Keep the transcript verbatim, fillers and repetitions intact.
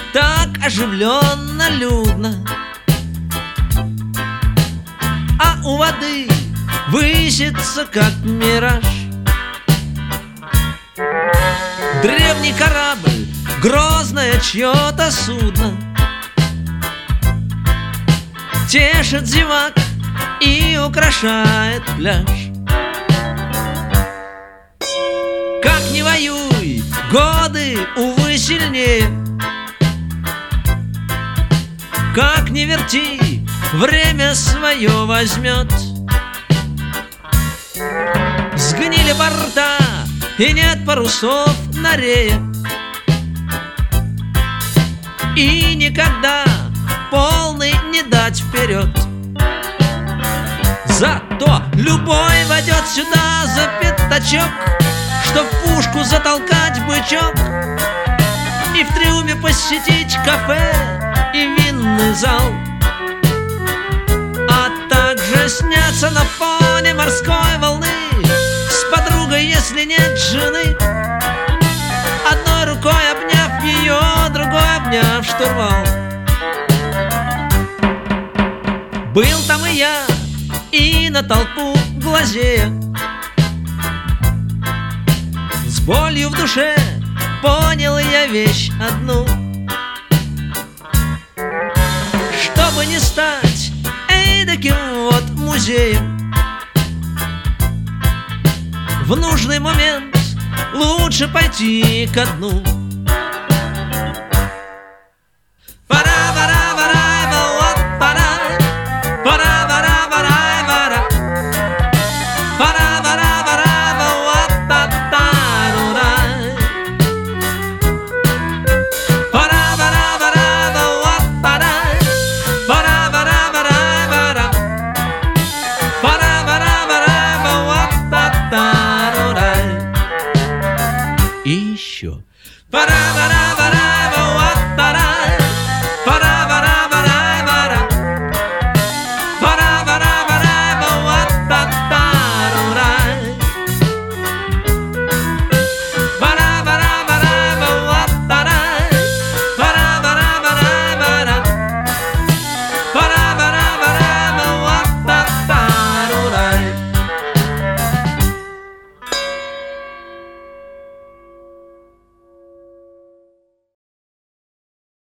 так оживленно, людно, а у воды высится, как мираж, древний корабль, грозное чье-то судно, тешит зевак и украшает пляж. Как ни воюй, годы, увы, сильнее. Как ни верти, время свое возьмет. Сгнили борта, и нет парусов на рее, и никогда полный не дать вперед. Зато любой войдет сюда за пятачок, чтоб в пушку затолкать бычок и в трюме посетить кафе и винный зал, а также сняться на фоне морской волны с подругой, если нет жены, одной рукой обняв ее, другой обняв штурвал. Был там и я, и на толпу глазея, с болью в душе понял я вещь одну: чтобы не стать эдаким вот музеем, в нужный момент лучше пойти ко дну.